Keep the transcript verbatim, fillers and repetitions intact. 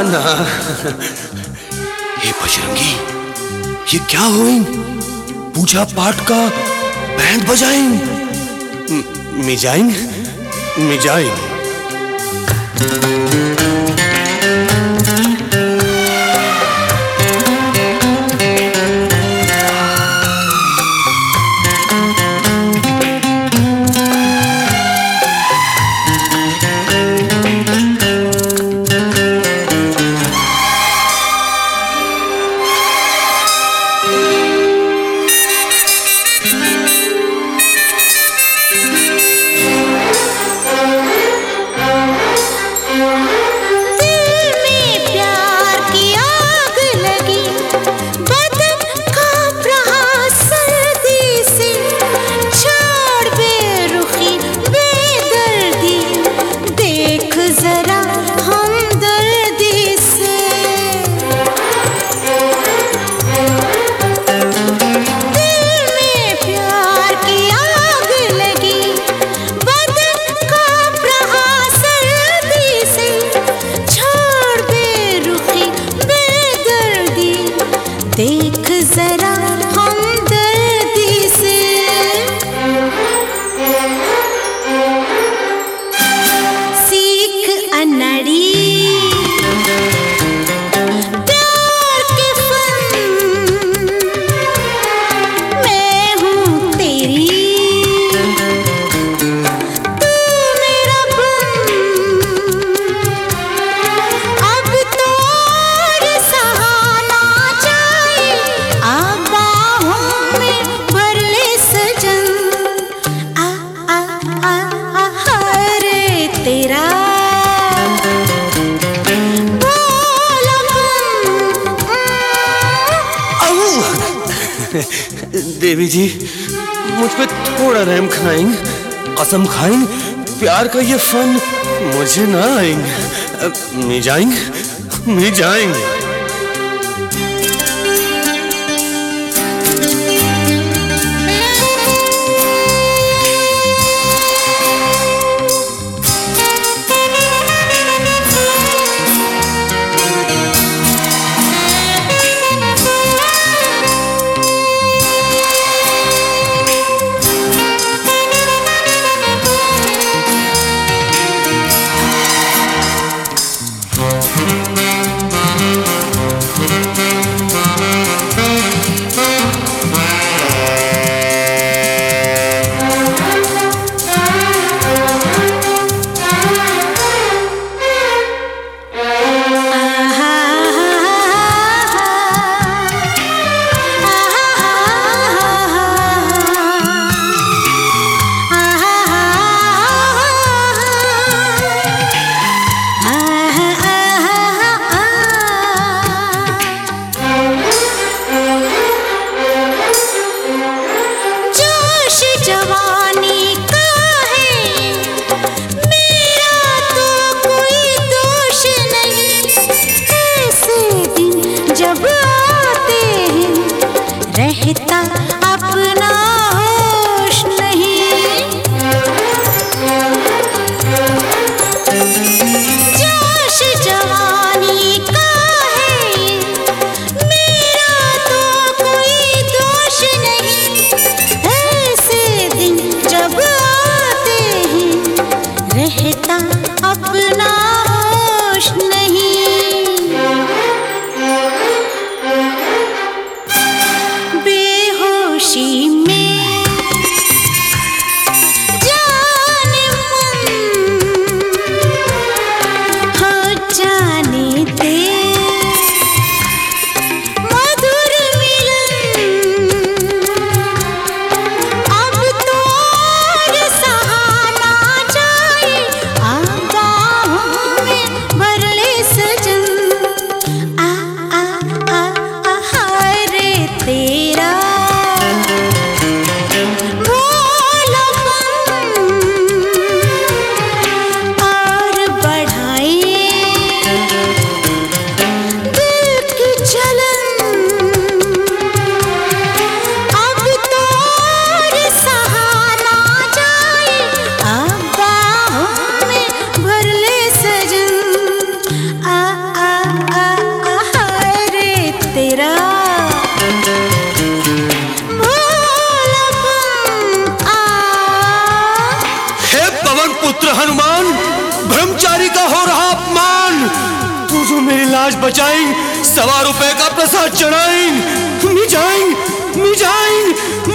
ना। हे बजरंगी, ये क्या हुई? पूजा पाठ का बैंड बजाएं, मिजाएं मिजाएं। देख जरा हमदर्दी से, सीख अनड़ी प्यार के फन, मैं हूँ तेरी तू मेरा बन। अब तो और सहाना तेरा देवी जी, मुझ पे थोड़ा रहम खाएंगे, कसम खाएंगे, प्यार का ये फन मुझे ना आएंगे। मिजाएंगे मिजाएंगे। जवानी का है मेरा तो कोई दोष नहीं, ऐसे दिन जब आते हैं रहता अपना होश नहीं। जोश जवानी का है मेरा तो कोई दोष नहीं, जब आते हैं रहता अपना होश नहीं। बेहोशी में पुत्र हनुमान, ब्रह्मचारी का हो रहा अपमान। तू जो मेरी लाश बचाई, सवा रुपए का प्रसाद चढ़ाई। मी जाएंगे, मी जाएंगे,